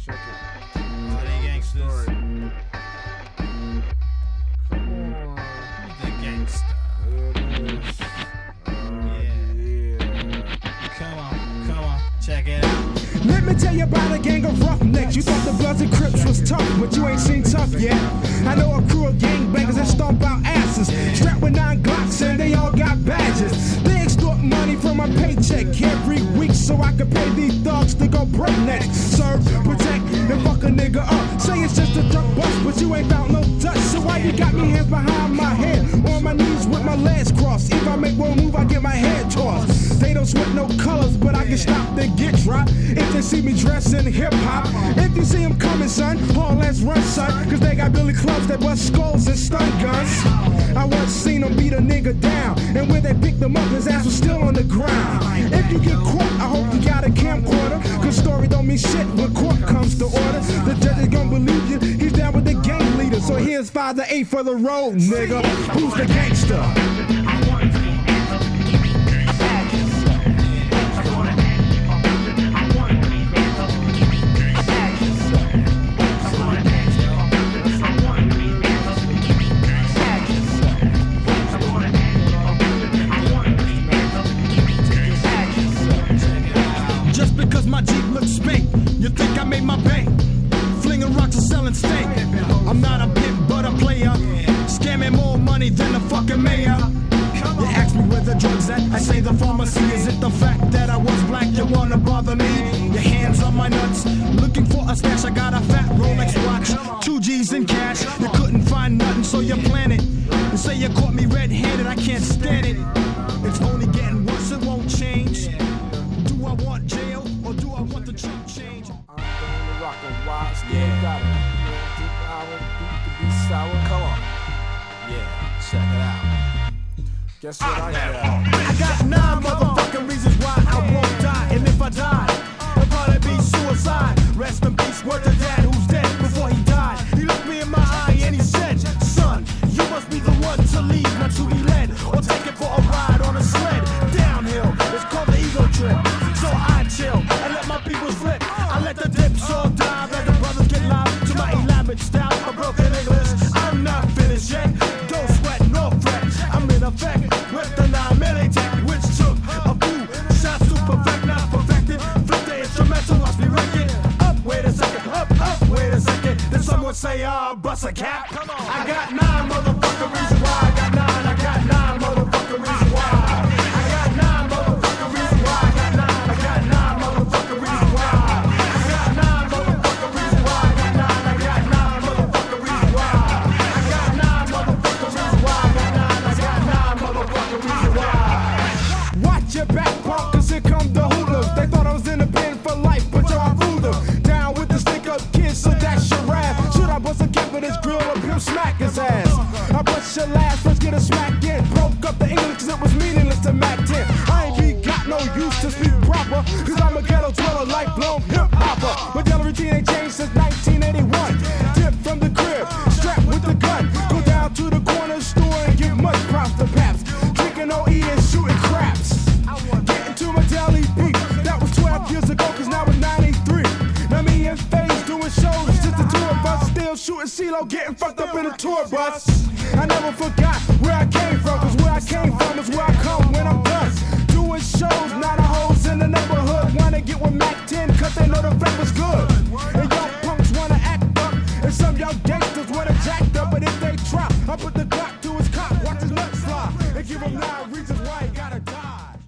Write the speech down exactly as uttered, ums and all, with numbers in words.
Check it. Oh, they gangsters. Story. Come on. The gangster. There it is. Uh, yeah. Come on, come on, check it out. Let me tell you about a gang of roughnecks. You thought the Bloods and Crips was tough, but you ain't seen tough yet. I know a crew of gangbangers that stomp out asses, strapped with nine Glocks and they all got badges. They extort money from my paycheck every week so I can pay these thugs to go break next. Serve, protect, and fuck a nigga up. Say it's just a drunk bust, but you ain't found no touch. So why you got me hands behind my head, on my knees with my legs crossed? If I make one move, I get my head tossed. They don't sweat no colors, but I can stop then get dropped if they see me dressed in hip hop. If you see them coming, son, oh, let's run, son, cause they got billy clubs that bust skulls and stun guns. I once seen them beat a nigga down, and when they picked him up, his ass was still on the ground. If you get caught, I hope you got a camcorder, cause story don't mean shit when court comes to order. The judge ain't gonna believe you, he's down with the gang leader. So here's five to eight for the road, nigga. Who's the gangster? Just because my Jeep looks spank, you think I made my bank? Flinging rocks and selling steak. I'm not a pimp, but a player. Scamming more money than the fucking mayor. You ask me where the drugs at, I say the pharmacy. Is it the fact that I was black you wanna bother me? Your hands on my nuts, looking for a stash. I got a fat Rolex watch, two G's in cash. You couldn't find nothing, so you plan it. You say you caught me red-handed, I can't stand it. It's only getting worse, it won't change. Do I want jail, or do I want the chump change? I'm going to rock a wild, still Yeah. got it. Deep hour, deep to be sour. Come on. Yeah, check it out. Guess what I got? I got nine motherfucking reasons why I won't die. And if I die, it'll probably be suicide. Rest in peace, word to dad who's dead before he died. He looked me in my eye and he said, son, you must be the one to lead, not to be led. Or take it for a ride on a sled. Downhill, it's called the ego trip. So I chill and let my people flip. I let the dips all dive, let the brothers get live to my elaborate style of broken English. I'm not finished yet, don't sweat nor fret. I'm in effect with the nine milli tech, which took a few shots to perfect, not perfected. Flip the instrumental, watch me wreck it. Up, wait a second, up, up, wait a second. Then someone say, ah, uh, bust a cap. I got nine motherfucking reasons why. I got nine, I got nine motherfucking reasons why. I got nine motherfucking reasons why. I got nine, I got nine motherfucking reasons why. I got nine motherfucking reasons why. I got nine, I got nine motherfucking reasons why. I got nine motherfucking reasons why. I got nine, I got nine motherfucking reasons why. Watch your back, punk, cause here come the hoodlums. They thought I was in the pen for life, but yo, I fooled them. Down with the stick up kids, so that's your rap. Should I bust a cap with his grill or pimp smack his ass? I bust your last, let's get a smack in. Broke up the English cause it was meaningless to Mac ten. I ain't be got no use to speak proper, cause I'm a ghetto dweller, lifelong hip hopper. My daily routine ain't changed since nineteen eighty-one. Tip from the crib, strapped with the gun. Go down to the corner store and give much props to Paps. Drinking O E and shooting craps. Getting to my daily beat, that was twelve years ago, cause now it's ninety-three. Now me and FaZe doing shows, just the two of us, still shooting CeeLo, getting fucked up in a tour bus. I never forgot